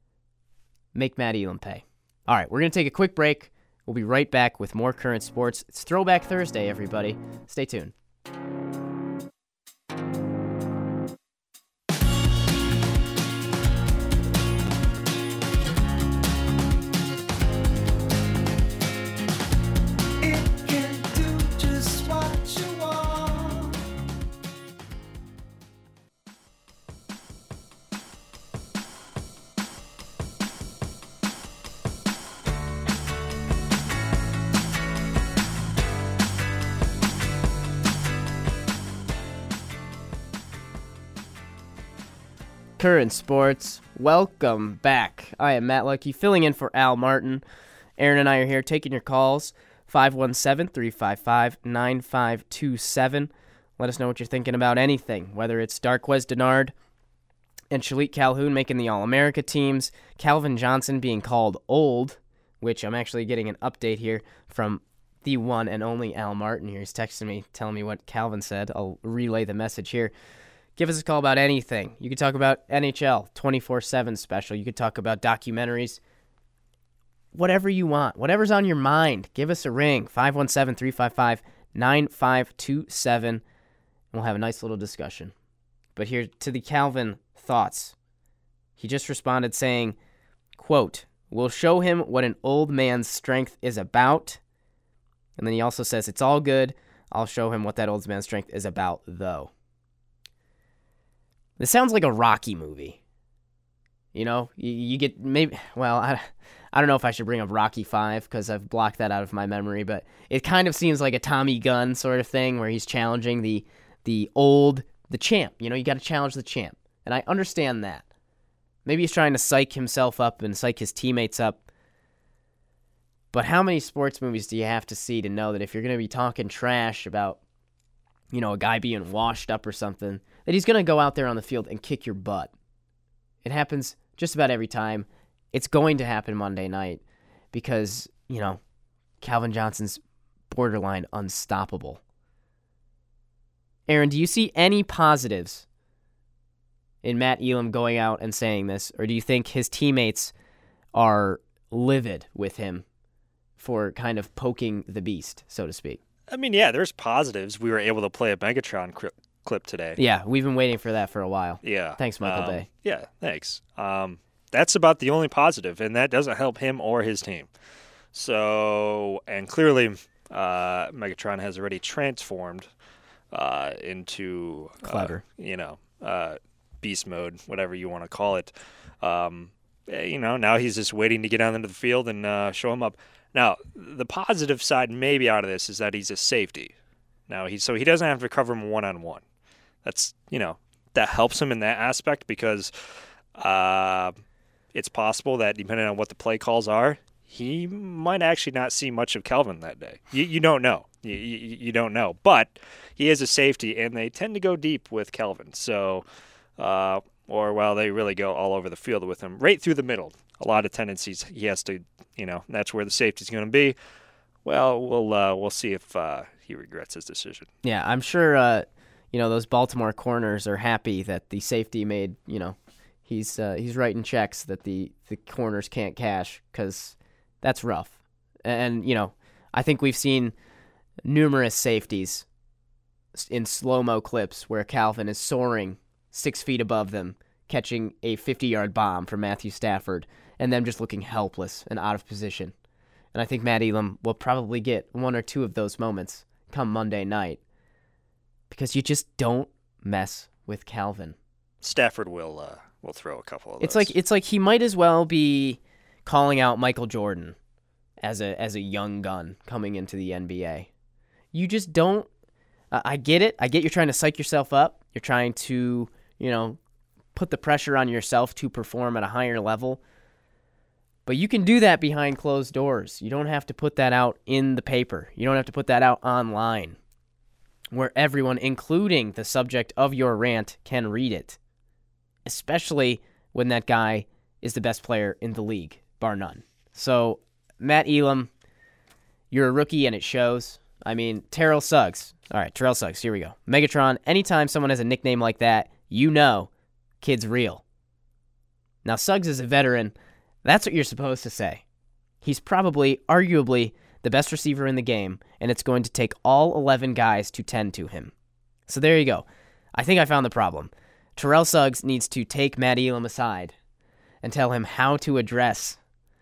Make Matt Elam pay. All right, we're going to take a quick break. We'll be right back with more current sports. It's Throwback Thursday, everybody. Stay tuned. Current sports, welcome back. I am Matt Lucky, filling in for Al Martin. Aaron and I are here taking your calls, 517-355-9527. Let us know what you're thinking about anything, whether it's Darqueze Dennard and Shalik Calhoun making the All-America teams, Calvin Johnson being called old, which I'm actually getting an update here from the one and only Al Martin here. He's texting me, telling me what Calvin said. I'll relay the message here. Give us a call about anything. You could talk about NHL 24/7 special. You could talk about documentaries. Whatever you want. Whatever's on your mind. Give us a ring. 517-355-9527. We'll have a nice little discussion. But here to the Calvin thoughts. He just responded saying, quote, "We'll show him what an old man's strength is about." And then he also says, "It's all good. I'll show him what that old man's strength is about, though." This sounds like a Rocky movie. You know, you get maybe, well, I don't know if I should bring up Rocky 5 because I've blocked that out of my memory, but it kind of seems like a Tommy Gunn sort of thing where he's challenging the champ. You know, you got to challenge the champ. And I understand that. Maybe he's trying to psych himself up and psych his teammates up. But how many sports movies do you have to see to know that if you're going to be talking trash about, you know, a guy being washed up or something, that he's going to go out there on the field and kick your butt? It happens just about every time. It's going to happen Monday night because, you know, Calvin Johnson's borderline unstoppable. Aaron, do you see any positives in Matt Elam going out and saying this, or do you think his teammates are livid with him for kind of poking the beast, so to speak. I mean, yeah, there's positives. We were able to play a Megatron clip today. Yeah, we've been waiting for that for a while. Yeah. Thanks, Michael Bay. Yeah, thanks. That's about the only positive, and that doesn't help him or his team. So, and clearly, Megatron has already transformed into clever, beast mode, whatever you want to call it. Now he's just waiting to get out into the field and show him up. Now, the positive side maybe out of this is that he's a safety. Now, he doesn't have to cover him one-on-one. That's, that helps him in that aspect because it's possible that depending on what the play calls are, he might actually not see much of Calvin that day. You don't know. You don't know. But he is a safety, and they tend to go deep with Calvin. So, they really go all over the field with him, right through the middle. A lot of tendencies he has to, that's where the safety's going to be. Well, we'll see if he regrets his decision. Yeah, I'm sure, those Baltimore corners are happy that the safety made, he's writing checks that the corners can't cash because that's rough. And, I think we've seen numerous safeties in slow-mo clips where Calvin is soaring 6 feet above them, catching a 50-yard bomb from Matthew Stafford, and them just looking helpless and out of position. And I think Matt Elam will probably get one or two of those moments come Monday night because you just don't mess with Calvin. Stafford will throw a couple of those. It's like he might as well be calling out Michael Jordan as a young gun coming into the NBA. You just don't. I get it. I get you're trying to psych yourself up. You're trying to put the pressure on yourself to perform at a higher level. But you can do that behind closed doors. You don't have to put that out in the paper. You don't have to put that out online where everyone, including the subject of your rant, can read it. Especially when that guy is the best player in the league, bar none. So, Matt Elam, you're a rookie and it shows. I mean, Terrell Suggs. All right, Terrell Suggs, here we go. Megatron, anytime someone has a nickname like that, kid's real. Now, Suggs is a veteran. That's what you're supposed to say. He's probably, arguably, the best receiver in the game, and it's going to take all 11 guys to tend to him. So there you go. I think I found the problem. Terrell Suggs needs to take Matt Elam aside and tell him how to address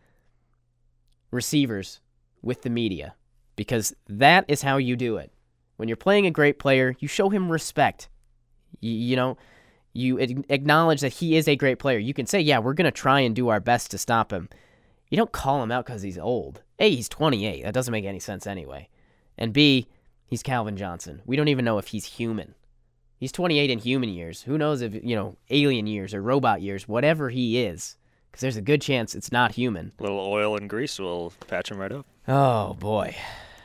receivers with the media, because that is how you do it. When you're playing a great player, you show him respect. You acknowledge that he is a great player. You can say, yeah, we're going to try and do our best to stop him. You don't call him out because he's old. A, he's 28. That doesn't make any sense anyway. And B, he's Calvin Johnson. We don't even know if he's human. He's 28 in human years. Who knows if, alien years or robot years, whatever he is, because there's a good chance it's not human. A little oil and grease will patch him right up. Oh, boy.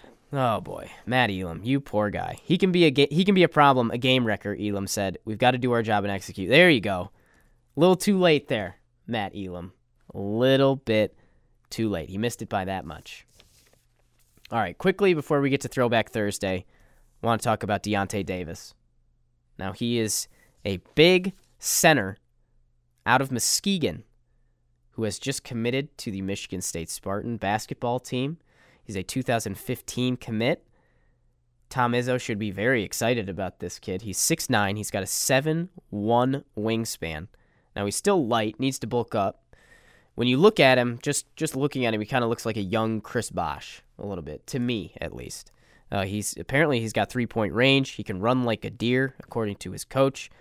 Matt Elam, you poor guy. He can be a problem, a game wrecker, Elam said. We've got to do our job and execute. There you go. A little too late there, Matt Elam. A little bit too late. He missed it by that much. All right, quickly before we get to Throwback Thursday, I want to talk about Deontay Davis. Now, he is a big center out of Muskegon who has just committed to the Michigan State Spartan basketball team. He's a 2015 commit. Tom Izzo should be very excited about this kid. He's 6'9". He's got a 7'1" wingspan. Now, he's still light, needs to bulk up. When you look at him, just looking at him, he kind of looks like a young Chris Bosh, a little bit, to me at least. He's got 3-point range. He can run like a deer, according to his coach.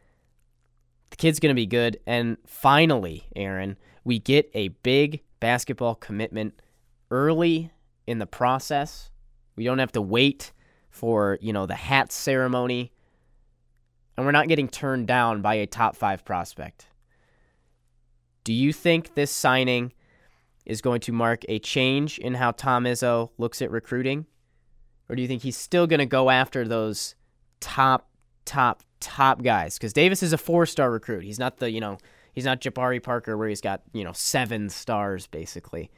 The kid's going to be good. And finally, Aaron, we get a big basketball commitment early in the process. We don't have to wait for, the hat ceremony. And we're not getting turned down by a top 5 prospect. Do you think this signing is going to mark a change in how Tom Izzo looks at recruiting? Or do you think he's still going to go after those top guys? Because Davis is a 4-star recruit. He's not he's not Jabari Parker where he's got, 7 stars basically.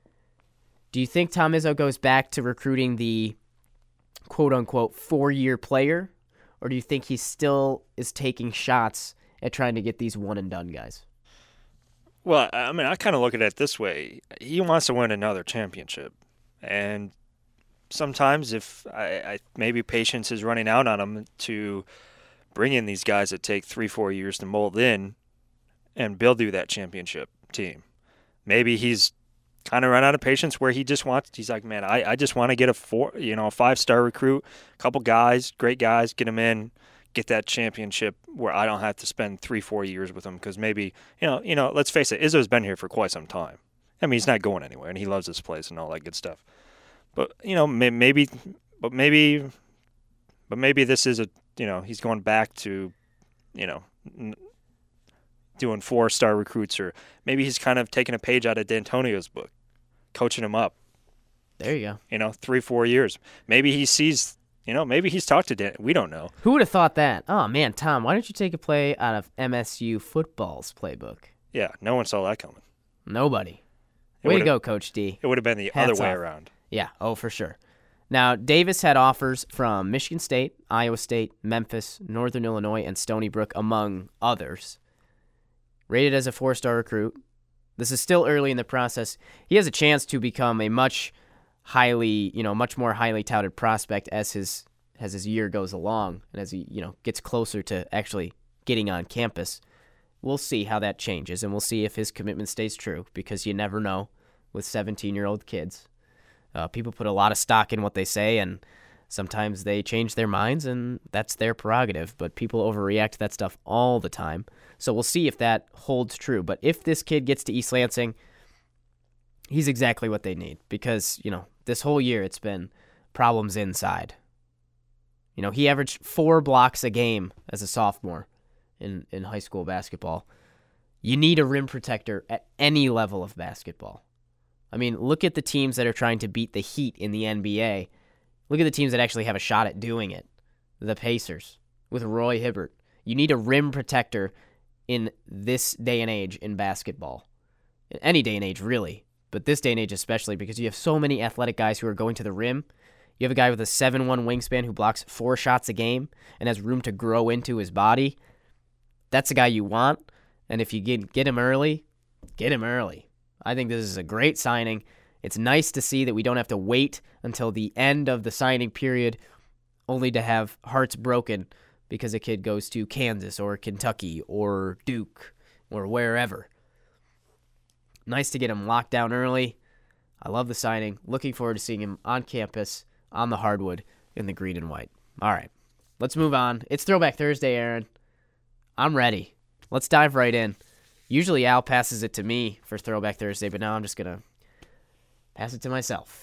Do you think Tom Izzo goes back to recruiting the quote-unquote 4-year player? Or do you think he still is taking shots at trying to get these one-and-done guys? Well, I mean, I kind of look at it this way. He wants to win another championship. And sometimes if I maybe patience is running out on him to bring in these guys that take 3-4 years to mold in and build you that championship team. Maybe he's kind of run out of patience where he's like, man, I just want to get a 5-star recruit, a couple guys, great guys, get them in, get that championship where I don't have to spend 3-4 years with them, because maybe, let's face it, Izzo's been here for quite some time. I mean, he's not going anywhere, and he loves this place and all that good stuff. But, maybe this is he's going back to, doing 4-star recruits, or maybe he's kind of taking a page out of D'Antonio's book, coaching him up. There you go. 3-4 years. Maybe he sees, maybe he's talked to Dan. We don't know. Who would have thought that? Oh, man, Tom, why don't you take a play out of MSU football's playbook? Yeah, no one saw that coming. Nobody. Way to go, Coach D. It would have been the Hats other way off. around. Yeah, for sure. Now, Davis had offers from Michigan State, Iowa State, Memphis, Northern Illinois, and Stony Brook, among others. Rated as a 4-star recruit. This is still early in the process. He has a chance to become a much more highly touted prospect as his year goes along and as he, gets closer to actually getting on campus. We'll see how that changes, and we'll see if his commitment stays true, because you never know with 17-year-old kids. People put a lot of stock in what they say, and sometimes they change their minds, and that's their prerogative. But people overreact to that stuff all the time. So we'll see if that holds true. But if this kid gets to East Lansing, he's exactly what they need, because, this whole year it's been problems inside. He averaged 4 blocks a game as a sophomore in high school basketball. You need a rim protector at any level of basketball. I mean, look at the teams that are trying to beat the Heat in the NBA. Look at the teams that actually have a shot at doing it. The Pacers with Roy Hibbert. You need a rim protector in this day and age in basketball. In any day and age, really. But this day and age especially, because you have so many athletic guys who are going to the rim. You have a guy with a 7'1" wingspan who blocks 4 shots a game and has room to grow into his body. That's the guy you want. And if you get him early, get him early. I think this is a great signing. It's nice to see that we don't have to wait until the end of the signing period only to have hearts broken because a kid goes to Kansas or Kentucky or Duke or wherever. Nice to get him locked down early. I love the signing. Looking forward to seeing him on campus, on the hardwood, in the green and white. All right, let's move on. It's Throwback Thursday, Aaron. I'm ready. Let's dive right in. Usually Al passes it to me for Throwback Thursday, but now I'm just going to pass it to myself.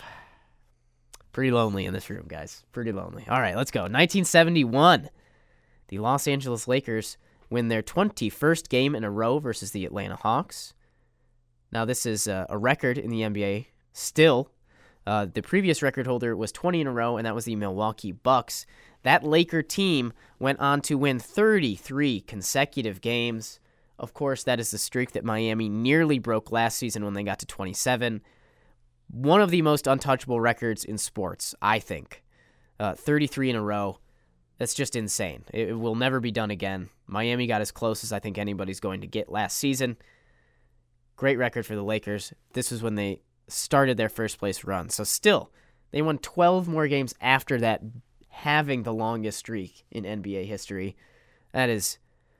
Pretty lonely in this room, guys. Pretty lonely. All right, let's go. 1971. The Los Angeles Lakers win their 21st game in a row versus the Atlanta Hawks. Now, this is a record in the NBA still. The previous record holder was 20 in a row, and that was the Milwaukee Bucks. That Laker team went on to win 33 consecutive games. Of course, that is the streak that Miami nearly broke last season when they got to 27. One of the most untouchable records in sports, I think. 33 in a row. That's just insane. It will never be done again. Miami got as close as I think anybody's going to get last season. Great record for the Lakers. This was when they started their first place run. So still, they won 12 more games after that, having the longest streak in NBA history. That is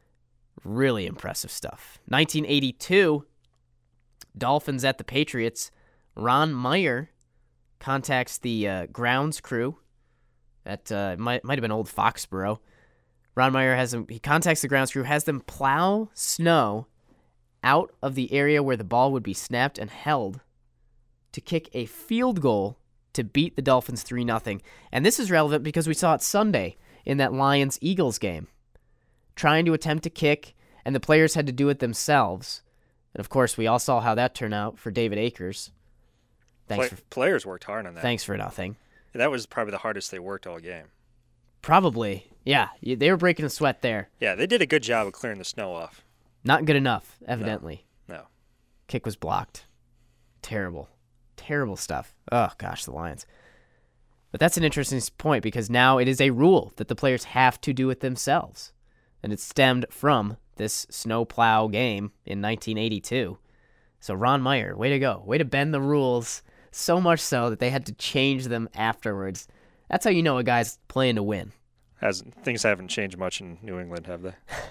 really impressive stuff. 1982, Dolphins at the Patriots. Ron Meyer contacts the grounds crew at might have been old Foxborough. Ron Meyer he contacts the grounds crew, has them plow snow out of the area where the ball would be snapped and held to kick a field goal to beat the Dolphins 3-0. And this is relevant because we saw it Sunday in that Lions-Eagles game. Trying to attempt to kick, and the players had to do it themselves. And, of course, we all saw how that turned out for David Akers. Players worked hard on that. Thanks for nothing. That was probably the hardest they worked all game. Probably. Yeah, they were breaking a sweat there. Yeah, they did a good job of clearing the snow off. Not good enough, evidently. No. Kick was blocked. Terrible. Terrible stuff. Oh, gosh, the Lions. But that's an interesting point because now it is a rule that the players have to do it themselves. And it stemmed from this snowplow game in 1982. So Ron Meyer, way to go. Way to bend the rules So much so that they had to change them afterwards. That's how you know a guy's playing to win. Things haven't changed much in New England, have they?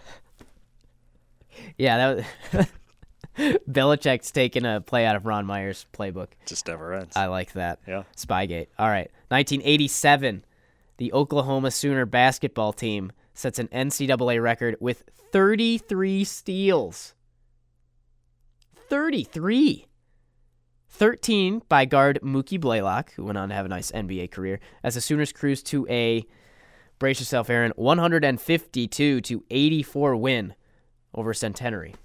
Yeah, that was Belichick's taking a play out of Ron Meyer's playbook. Just never ends. I like that. Yeah. Spygate. All right. 1987, the Oklahoma Sooner basketball team sets an NCAA record with 33 steals. 33. 13 by guard Mookie Blaylock, who went on to have a nice NBA career, as the Sooners cruised to a, brace yourself, Aaron, 152-84 win over Centenary.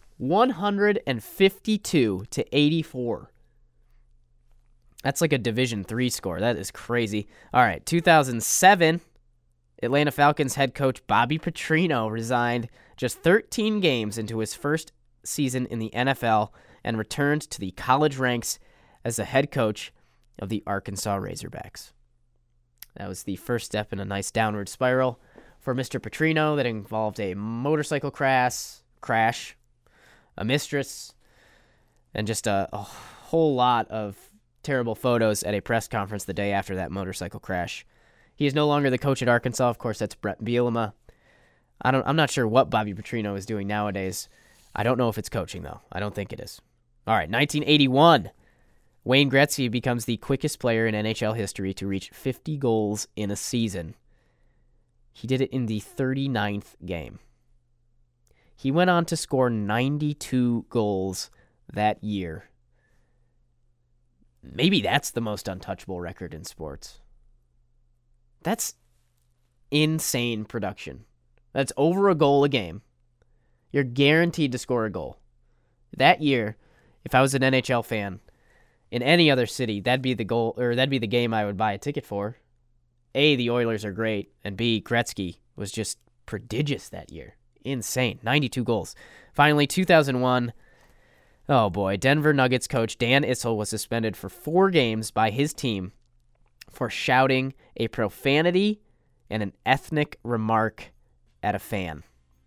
152-84. That's like a Division III score. That is crazy. All right, 2007, Atlanta Falcons head coach Bobby Petrino resigned just 13 games into his first season in the NFL and returned to the college ranks as the head coach of the Arkansas Razorbacks. That was the first step in a nice downward spiral for Mr. Petrino that involved a motorcycle crash, a mistress, and just a whole lot of terrible photos at a press conference the day after that motorcycle crash. He is no longer the coach at Arkansas. Of course, that's Brett Bielema. I'm not sure what Bobby Petrino is doing nowadays. I don't know if it's coaching, though. I don't think it is. All right, 1981. Wayne Gretzky becomes the quickest player in NHL history to reach 50 goals in a season. He did it in the 39th game. He went on to score 92 goals that year. Maybe that's the most untouchable record in sports. That's insane production. That's over a goal a game. You're guaranteed to score a goal. That year, if I was an NHL fan in any other city, that'd be the goal, or that'd be the game I would buy a ticket for. A, the Oilers are great, and B, Gretzky was just prodigious that year. Insane. 92 goals. Finally, 2001. Oh boy, Denver Nuggets coach Dan Issel was suspended for 4 games by his team for shouting a profanity and an ethnic remark at a fan.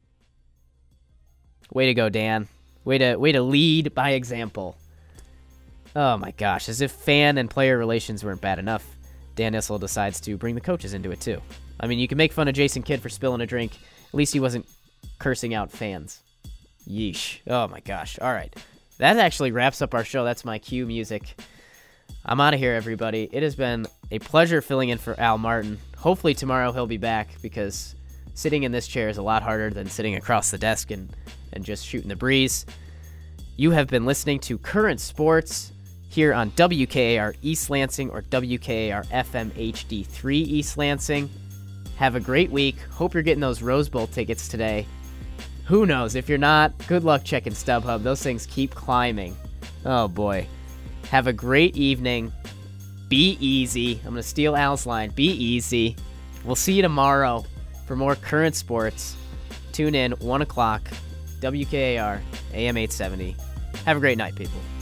Way to go, Dan. Way to lead by example. Oh my gosh, as if fan and player relations weren't bad enough, Dan Issel decides to bring the coaches into it too. I mean, you can make fun of Jason Kidd for spilling a drink. At least he wasn't cursing out fans. Yeesh. Oh my gosh. All right. That actually wraps up our show. That's my cue music. I'm out of here, everybody. It has been a pleasure filling in for Al Martin. Hopefully tomorrow he'll be back, because sitting in this chair is a lot harder than sitting across the desk and just shooting the breeze. You have been listening to Current Sports here on WKAR East Lansing or WKAR FM HD3 East Lansing. Have a great week. Hope you're getting those Rose Bowl tickets today. Who knows? If you're not, good luck checking StubHub. Those things keep climbing. Oh boy. Have a great evening. Be easy. I'm going to steal Al's line. Be easy. We'll see you tomorrow for more Current Sports. Tune in, 1 o'clock, WKAR, AM 870. Have a great night, people.